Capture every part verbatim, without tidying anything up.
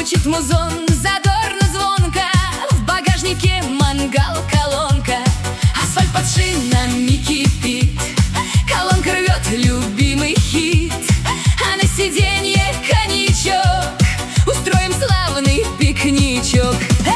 Звучит музон задорно, звонко, в багажнике мангал, колонка. Асфальт под шинами кипит, колонка рвет любимый хит, а на сиденье коньячок. Устроим славный пикничок.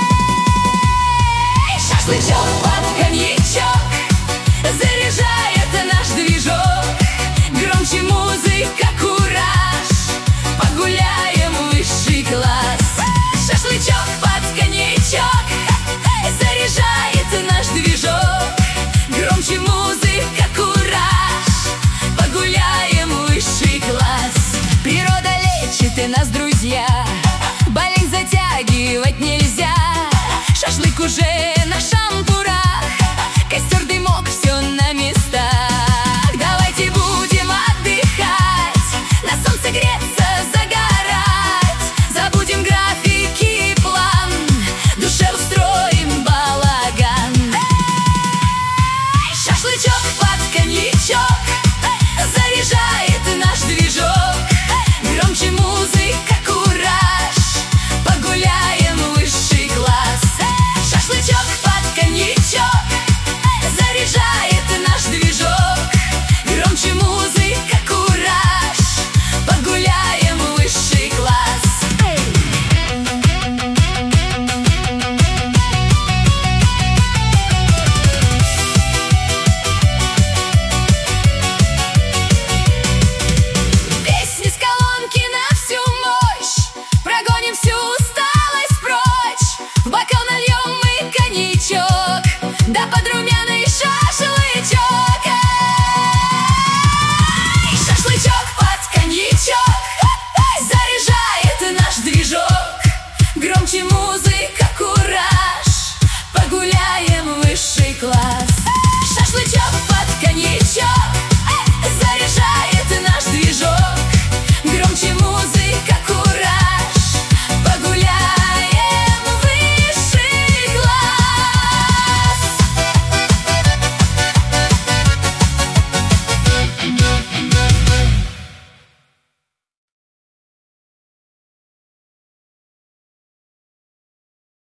Эй, шашлычок под коньячок заряжает наш движок. Громче музыка, кураж, погуляем высший класс. Шашлычок под коньячок заряжает наш движок. Громче музыка, кураж, погуляем высший класс. Природа лечит и нас, друзья, болезнь затягивать нельзя. Шашлык уже на шампурах, костер, дымок, все на местах. Давайте будем отдыхать, на солнце греться, загорать. Забудем графики и план, в душе устроим балаган. Эй, шашлычок под коньячок заряжает наш движок. Громче музыка, кураж, погуляем высший класс. Шашлычок под коньячок заряжает наш движок. Громче музыка, кураж, погуляем высший класс. Песни с колонки на всю мощь, прогоним всю усталость прочь. В бокал нальем мы коньячок, да под румяный шашлычок. Эй, шашлычок под коньячок заряжает наш движок. Громче музыка, кураж, погуляем высший класс.